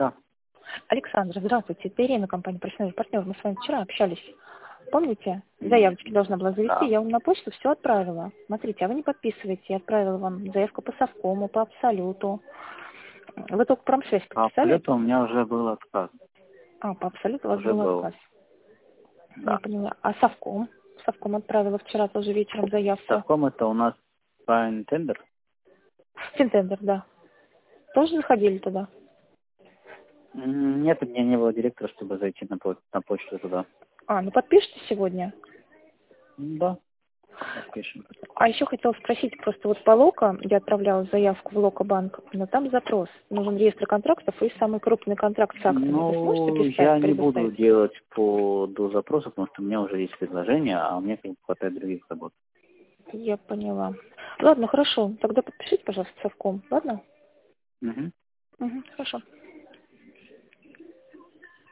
Да. Александр, здравствуйте. Это Ирина, компания «Профессиональный партнер». Мы с вами вчера общались. Помните? Заявочки должна была завести. Да. Я вам на почту все отправила. Смотрите, а вы не подписываете. Я отправила вам заявку по Совкому, по Абсолюту. Вы только промсвязь По подписали? абсолюту у меня уже был отказ. А, по Абсолюту у вас Уже был был. отказ. Я Да. поняла. А Совком? Совком отправила вчера тоже вечером заявку. Совком это у нас Prime Tender. Синтендер, да. Тоже заходили туда? Нет, у меня не было директора, чтобы зайти на почту туда. А, ну подпишите сегодня. Да. Напишем. А еще хотела спросить, просто вот по Лока, я отправляла заявку в Локобанк, но там запрос. Нужен реестр контрактов и самый крупный контракт с акциями. Вы сможете Я не буду предоставить? делать до запроса, потому что у меня уже есть предложение, а мне как бы хватает других работ. Я поняла. Ладно, хорошо. Тогда подпишите, пожалуйста, совком. Ладно? Угу. Угу, хорошо.